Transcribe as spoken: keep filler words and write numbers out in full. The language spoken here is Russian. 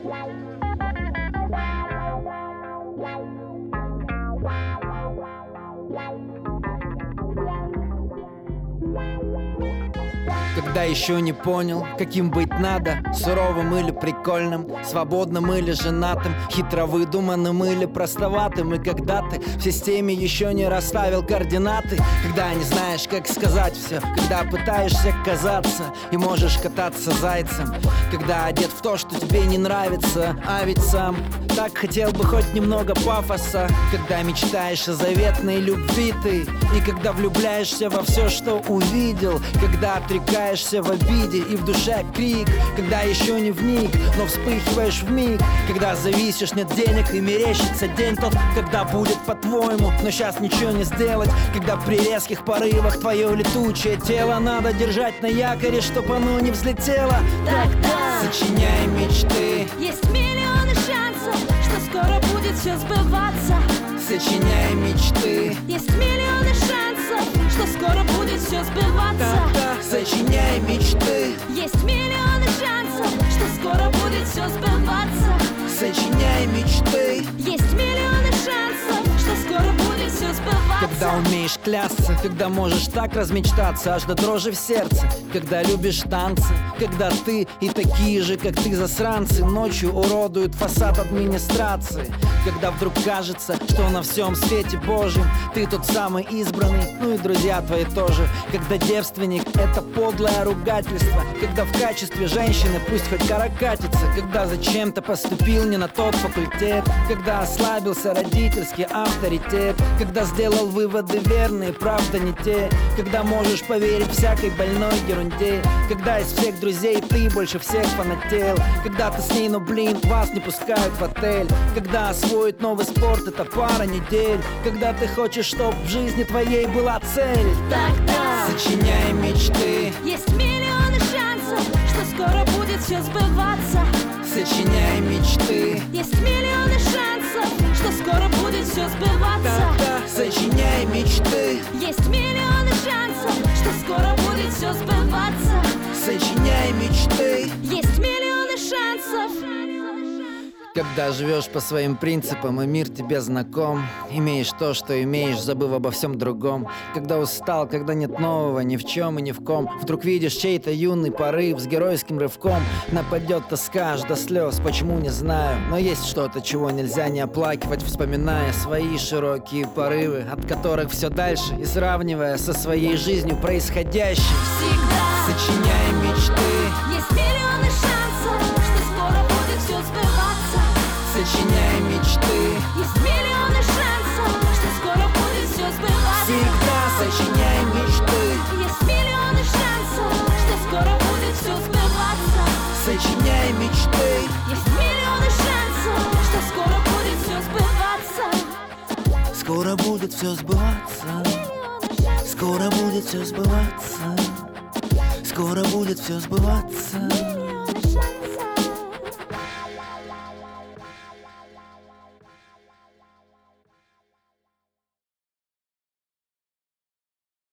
Когда еще не понял, каким быть надо, суровым или прикольным, свободным или женатым, хитро выдуманным или простоватым. И когда ты в системе еще не расставил координаты, когда не знаешь, как сказать все, когда пытаешься казаться и можешь кататься зайцем, когда одет в то, что тебе не нравится, а ведь сам так хотел бы хоть немного пафоса. Когда мечтаешь о заветной любви ты, и когда влюбляешься во все, что увидел, когда отрекаешься в обиде и в душе крик, когда еще не вник, но вспыхиваешь вмиг, когда зависишь, нет денег и мерещится день тот, когда будет по-твоему, но сейчас ничего не сделать, когда при резких порывах твое летучее тело надо держать на якоре, чтоб оно не взлетело. Тогда сочиняй мечты, есть миллионы шансов, что скоро будет все сбываться. Сочиняй мечты, есть миллионы шансов, что скоро будет все сбываться. Тогда сочиняй мечты, есть миллионы шансов, что скоро будет все сбываться. Сочиняй мечты, есть миллионы шансов, что скоро будет все сбываться. Когда умеешь клясться, когда можешь так размечтаться аж до дрожи в сердце, когда любишь танцы, когда ты и такие же, как ты, засранцы ночью уродуют фасад администрации, когда вдруг кажется, что на всем свете Божьем ты тот самый избранный, ну и друзья твои тоже, когда девственник — это подлое ругательство, когда в качестве женщины пусть хоть каракатица, когда зачем-то поступил не на тот факультет, когда ослабился родительский авторитет, когда сделал выводы верные, правда не те, когда можешь поверить всякой больной ерунде, когда из всех друзей ты больше всех фанател, когда ты с ней, но блин, вас не пускают в отель, когда освоить новый спорт — это пара недель, когда ты хочешь, чтоб в жизни твоей была цель. Тогда сочиняй мечты, есть миллионы шансов, что скоро будет все сбываться. Сочиняй мечты, есть миллионы шансов, что скоро будет все сбываться. Тогда сочиняй мечты, есть миллионы шансов, что скоро будет все сбываться. Сочиняй мечты, есть миллионы шансов. Когда живешь по своим принципам и мир тебе знаком, имеешь то, что имеешь, забыв обо всем другом. Когда устал, когда нет нового ни в чем и ни в ком, вдруг видишь чей-то юный порыв с геройским рывком. Нападет тоска аж до слез, почему не знаю, но есть что-то, чего нельзя не оплакивать, вспоминая свои широкие порывы, от которых все дальше, и сравнивая со своей жизнью происходящим. Всегда сочиняй мечты, есть миллионы шансов, что скоро будет все сбываться. Сочиняй мечты, есть миллионы шансов, что скоро будет все сбываться. Всегда сочиняй мечты, есть миллионы шансов, что скоро будет все сбываться. Сочиняй мечты, есть миллионы шансов, что скоро будет все сбываться. Скоро будет все сбываться, скоро будет все сбываться, скоро будет все сбываться.